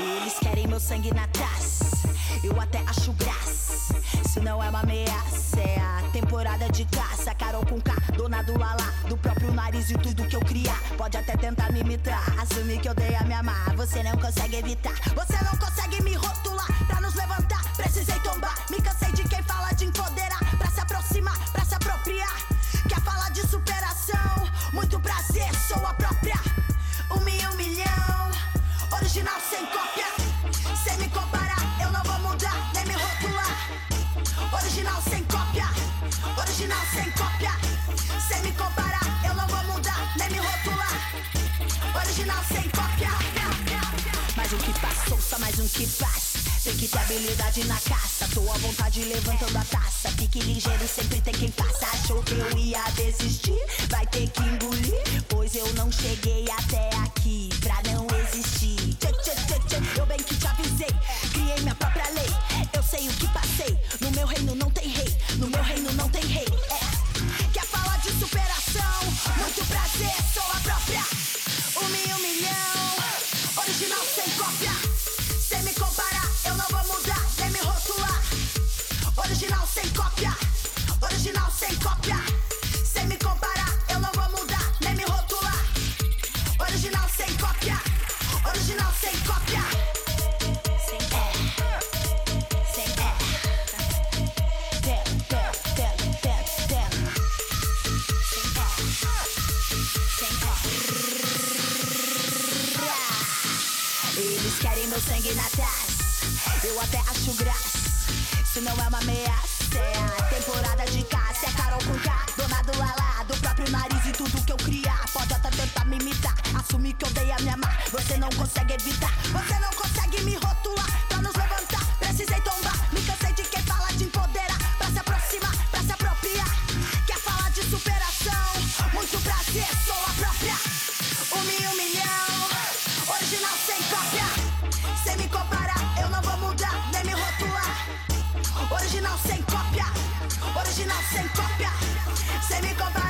Eles querem meu sangue na taça, eu até acho graça. Isso não é uma ameaça, é a temporada de caça. Carol com K, dona do lalá, do próprio nariz e tudo que eu criar. Pode até tentar me imitar, assumir que eu dei a me amar. Você não consegue evitar, você não consegue me rotular. Pra nos levantar, precisei tombar. Me cansei de quem fala de empoderar, pra se aproximar, pra se apropriar. Quer falar de superação? Muito prazer, sou a própria. Um milhão, original sem cópia. Sem me comparar, eu não vou mudar, nem me rotular. Original sem cópia, original sem cópia. Sem me comparar, eu não vou mudar, nem me rotular. Original sem cópia. Mais um que passou, só mais um que passa. Tem que ter habilidade na caça. Tô à vontade levantando a taça. Fique ligeiro, sempre tem quem faça. Achou que eu ia desistir? Vai ter que engolir, pois eu não cheguei até aqui pra não existir. Eu bem que te avisei, criei minha própria lei. Eu sei o que passei, no meu reino não tem rei. No meu reino não tem rei, é. Quer falar de superação? Muito prazer, sou a própria. Um milhão, original sem cópia. Sem me comparar, eu não vou mudar, nem me rotular. Original sem cópia, original sem cópia. Sem me comparar, eu não vou mudar, nem me rotular. Original sem cópia, original sem cópia. Sem sem Eles querem meu sangue na taça, eu até acho graça. Isso não é uma ameaça, é a temporada de caça. É Carol com K, dona do lalá, do próprio nariz e tudo que eu criar. Pode até tentar me imitar, assumir que eu dei a me amar. Você não consegue evitar, você não consegue me rotular. Pra nos levantar, precisei tombar. Me cansei de quem fala de empoderar, pra se aproximar, pra se apropriar. Quer falar de superação? Muito prazer, sou a própria. Um milhão, original sem cópia. Sem me comparar, eu não vou mudar, nem me rotular. Original sem cópia, original sem cópia. Sem me comparar.